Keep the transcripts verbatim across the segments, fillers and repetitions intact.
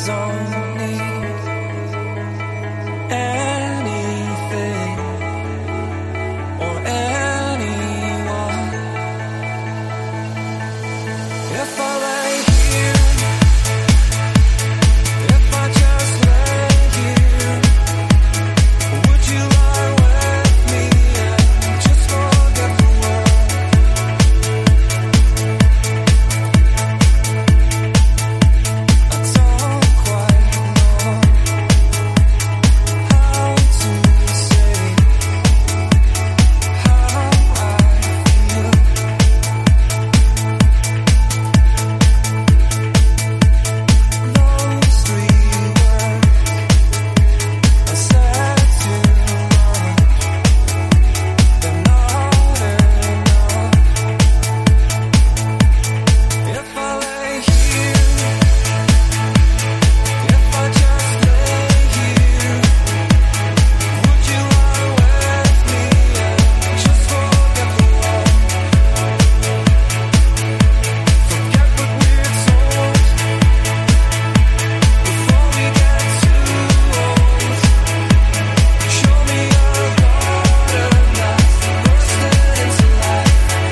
don't need anything or anyone. If I lay here, if I just lay here, would you lie with me and just forget the world? I don't quite know how to say how I feel. Those three words I said too much. They're not enough. If I lay here, if I just lay here, would you lie with me and just forget the world? Forget what we're told before we get too old. Show me a garden that's bursting into life.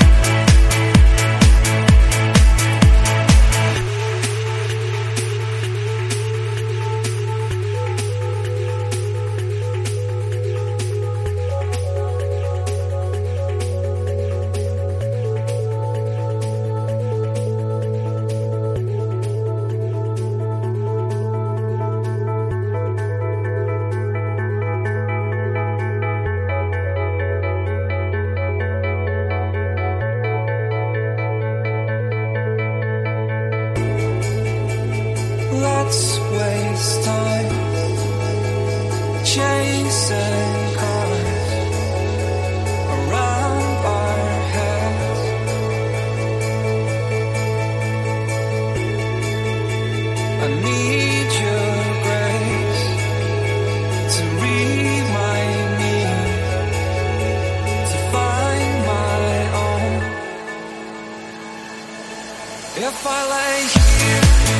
Let's waste time chasing cars around our heads. I need your grace to remind me to find my own. If I lay here,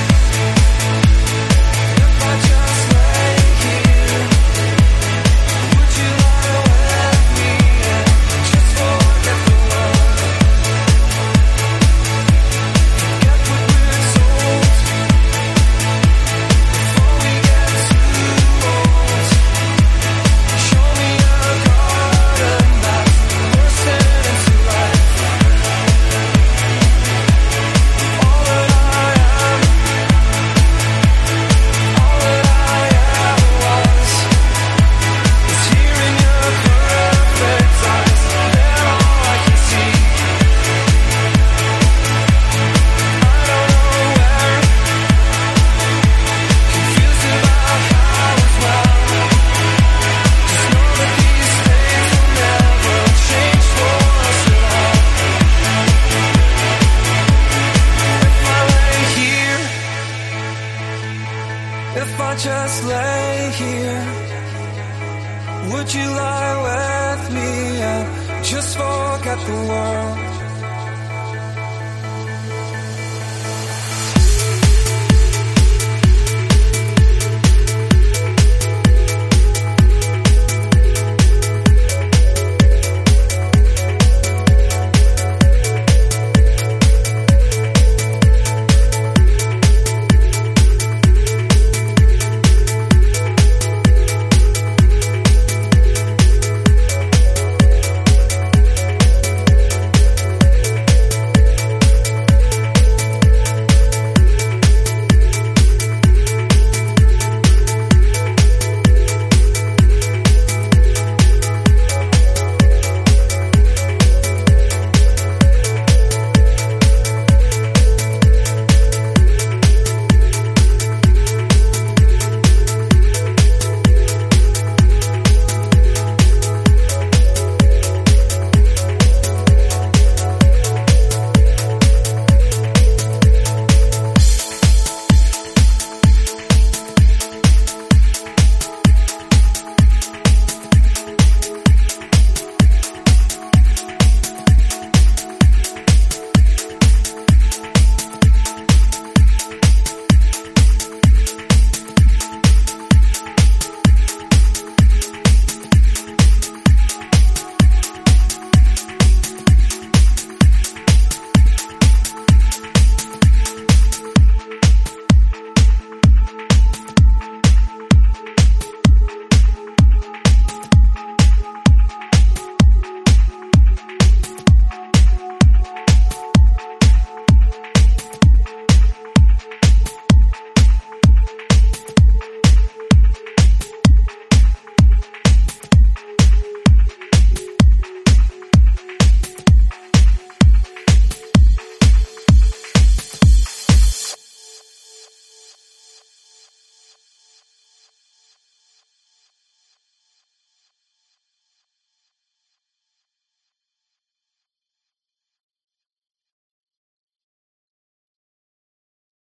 if I just lay here, would you lie with me and just forget the world? Forget what we're told before we get too old. Show me a garden that's bursting into life. All that I am, all that I ever was, is here in your perfect eyes. They're all I can see. I don't know where, confused about how as well. Just know that these things will never change for us at all. If I lay here, if I just lay here, would you lie with me and just forget the world?